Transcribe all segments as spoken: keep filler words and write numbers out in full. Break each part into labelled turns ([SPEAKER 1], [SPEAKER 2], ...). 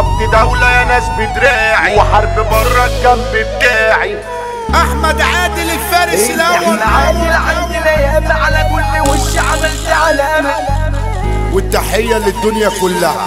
[SPEAKER 1] ضربت دولة يا ناس بدراعي وحرب بره الجنب بتاعي.
[SPEAKER 2] احمد عادل الفارس الاول.
[SPEAKER 3] احنا عادل عندنا ياما على كل وش عملت علامة،
[SPEAKER 2] والتحية للدنيا كلها.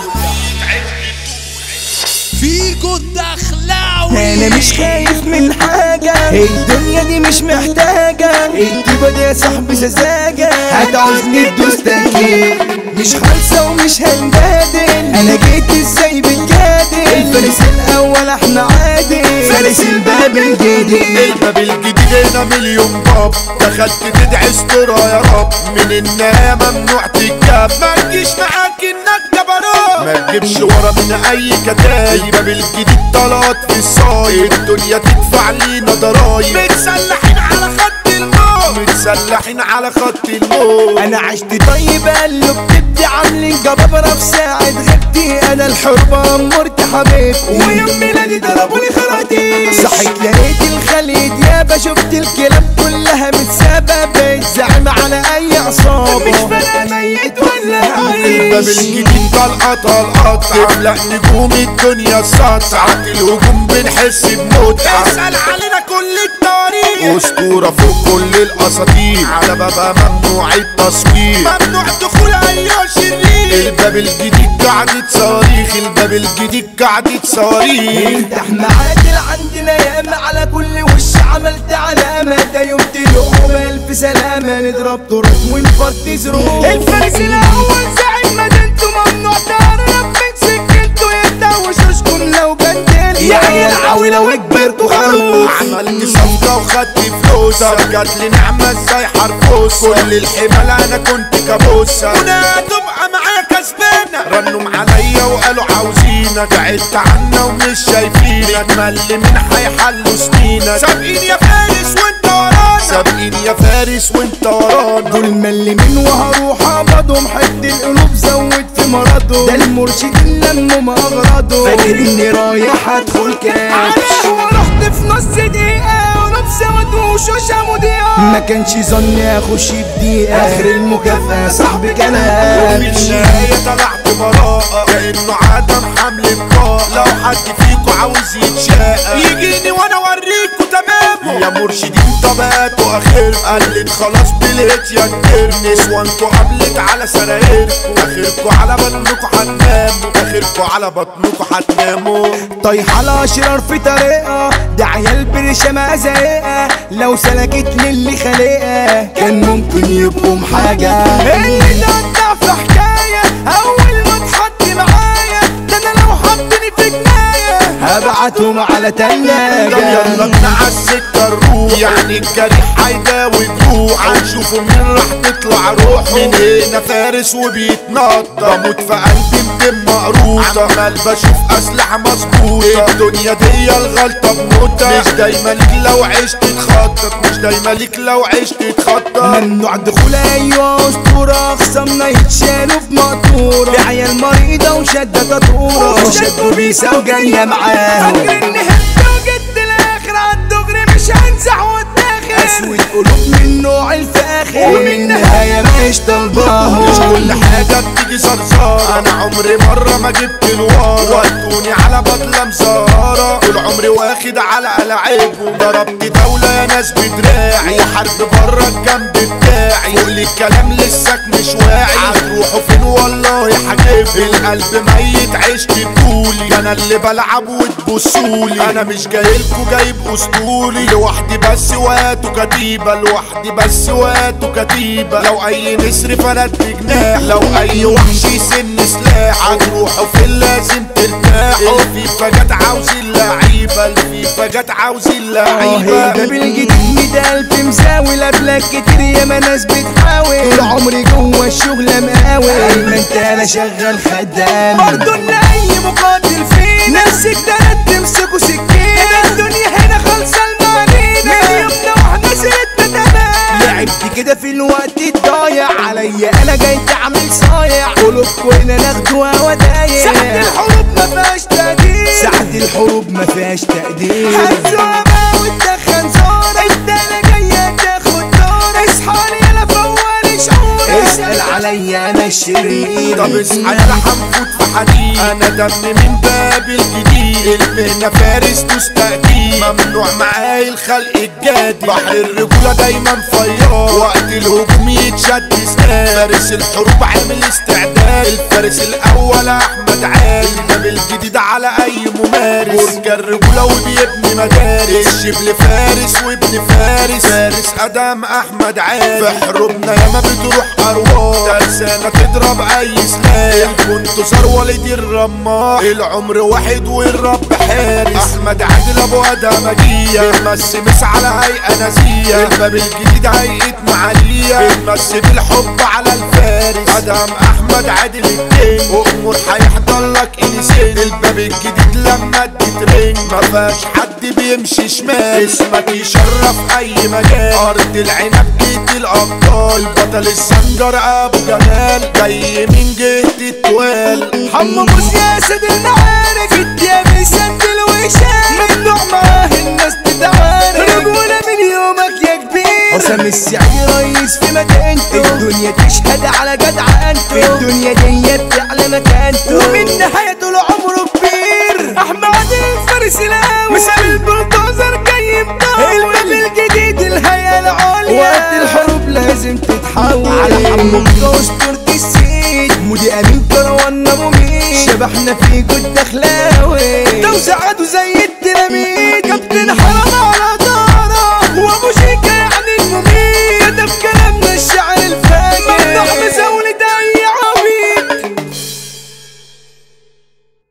[SPEAKER 4] فيكو الدخلاوي.
[SPEAKER 3] انا مش خايف من حاجة، الدنيا دي مش محتاجة الطيبة دي يا صاحبي سذاجة، هتعوزني تدوس تأكيد مش خالصة ومش هنجادل، انا جيت ازاي بتجادل، الفارس الاول احنا عادل، فارس الباب الجديد.
[SPEAKER 1] الباب الجديد هنا مليون باب، دخلت تدعي استرا يا رب، من النهاية ممنوع تتجاب، ما تجيش معاك انك جبروت، ما تجيبش ورا من اي كتايب. الباب الجديد طلعت في الصايد، الدنيا تدفع لينا ضرايب، متسلحين على خط الموت، متسلحين على خط الموت.
[SPEAKER 3] انا عشت طيب قلب بتبدي عاملين جبابرة في ساعة غبتي، انا الحربة امورت حبيبتي، ويوم ميلادي ضربوني خراطيم، صحيت لقيت الخليج يابا، شفت الكلاب كلها متسابة، بتزعم على اي عصابة، مش فارقة ميت ولا عايش.
[SPEAKER 1] الباب الجديد طلقة طلقات، تفلق نجوم الدنيا السطع، ساعات الهجوم بنحس بمتعة، اسأل علينا كل التاريخ، اسطورة فوق كل الاساطير، على بابها ممنوع التصوير، ممنوع دخول اي شرير. الباب الجديد قعدة صواريخ، الباب الجديد قعدة صواريخ.
[SPEAKER 3] احنا عادل عندنا ياما على كل وش عملت علامة، ده يوم تلوم الف سلامة، نضرب طرق ونفضي زروق، الفارس الاول زعيم مدينته، ممنوع تقرب من سكنته، يتدوش وشكم لو جندل، يا عيال عاوي لو كبرتوا خروف.
[SPEAKER 1] عملت صفقة وخدت فلوسة، جات لي نعمة ازاي حرفوس، كل الحمال انا كنت كابوسة، وانا تبقى معايا كسبانة، رنوا عليا وقالوا عاوزينك، بعدت عنا ومش شايفينك، مل من هيحلوا سنينك، سابقين يا فارس وانت ورانا، سابقين يا فارس وانت ورانا،
[SPEAKER 3] دول مل من وهروح ابضهم، حد القلوب زود في مرضه، ده المرشدين لموا اغراضه، فاكر اني رايح ادخل كاش، ورحت في نص دقيقة ولابسة وشوشة مضيئة، ما كانش ظني اخش بدقيقة، اخر المكافأة صاحبي كلام،
[SPEAKER 1] ومن النهاية طلعت براءة، كأنه عدم حمل بطاقة، لو حد فيكو عاوز يتشاقى يجيني وانا اوريكو تمامه، يا مرشدين طبقاتوا اخر، قلت خلاص بلقيت يا كبير، نسوانكو قبلت على سرايركو، اخركو على بطنكو هتناموا، اخركو على بطنكو هتناموا.
[SPEAKER 3] طايحة الاشرار في طريقة، ده عيال برشامة زائقة، لو سلكت للي خلقها كان ممكن يبقوا حاجة، اللي ده في حكاية اول ما تحط معايا، ده انا لو حطني في جناية هبعتهم على تلاجة.
[SPEAKER 1] يلا بنا عالسكة الروح، يعني الجريح هيداوي جروح، هنشوفوا مين راح تطلع روحه، من هنا فارس وبيتنطط، بموت في قلبي مدم مقروطة، عمال بشوف اسلحة مظبوطة، الدنيا دي الغلطة بموتة، مش دايما ليك لو عشت تخطط، مش دايما ليك لو عشت تخطط،
[SPEAKER 3] ممنوع دخول ايوه اسطورة، خصمنا يتشالوا في مقطورة، في عيال مريضة وشدة تطورة، وشدوا بيسا وجاية معاهم، فاكر اني هبت وجد الاخر عالدغري مش هنزح واتاخر، اسود قلوب من نوع الفاخر، ومن نهاية مش طالباهم،
[SPEAKER 1] مش كل حاجة بتيجي صرصارة، انا عمري مرة ما جبت الورا، ودوني على بطلة مزارة، طول عمري واخد على ألعابهم، ضربت دولة يا ناس بدراعي، وحرب بره الجنب بتاعي، فوق الكلام لساك مش واعي، هتروحوا فين والله حجيب، القلب ميت عشت بطولي، انا اللي بلعب وتبصولي، انا مش جايلكوا جايب اسطولي، لوحدي بس وقته كتيبة، لوحدي بس وقته كتيبة، لو اي نسر فلت بجناح، لو اي وحش يسن سلاح، هتروحوا فين لازم ترتاحوا، الفيفا جت عاوزين لعيبة، الفيفا جت عاوزين لعيبة.
[SPEAKER 3] الباب الجديد مية ألف مساوي، لابلاك كتير ياما ناس بتحاول، طول عمري جوه الشغل مقاول، ايمن انا شغال خدام، برضه ان اي مقاتل فينا نفسك ده تمسكوا سكينة، الدنيا هنا خالصة المعنينا، من يومنا واحنا سيرتنا تمام، لعبت كده في الوقت الضايع، عليا انا جاي تعمل صايع، قلوبكوا هنا ناخدوها ودايع، ساعة الحروب ما فيهاش تقدير، ساعة الحروب ما فيهاش تقدير، هزوها بقى وتدخن زورة، انت انا جاية تاخد دورة، اصحى لي يلا فوق شعورة، اسأل عليا انا الشرير،
[SPEAKER 1] طب اصحى يلا هنفوت في حديد، الحديد انا دمي من باب الجديد المهنة فارس تستأكيد ممنوع معاي الخلق الجادي بحر الرجولة دايما فيار وقت الهجوم يتشد سنان فارس الحروب عامل استعداد الفارس الاول احمد عادل الباب الجديد على اي ممارس برج الرجولة وبيبني مدارس الشبل فارس وابن فارس فارس ادم احمد عادل في حروبنا ياما بتروح ارواح ترسانة تضرب اي سلاح كنت ثروة لدي الرماح العمر واحد والرب حارس احمد عادل ابو ادم مجية بنمس مس على هيئة نزية الباب الجديد هيئة معالية بنمس بالحب على الفارس ادم احمد عادل الكينج وامور هيحضر لك انسان الباب الجديد لما تترنج مفيهاش حد بيمشي شمال اسمك يشرف اي مجال ارض العنب جيت الابطال بطل السنجر ابو جمال جاي من جهة التوال
[SPEAKER 3] حمو موسى يا سيد المعارك الدياب يسندل ويشارك ممنوع معاه الناس تتعارك رجولة من يومك يا كبير حسام السعدي رئيس في مكانته الدنيا تشهد على جدعنته الدنيا دي بتعلى مكانته ومن نهايته لعمره كبير احمد الفارس الاول مثال البلدوزر جاي مدور الباب الجديد الهيئة العليا وقت الحروب لازم تتحول على حمو اسطورة السيد مودي امين كروان مميت شبحنا في جد اخلاوي توزيعاته زي الديناميت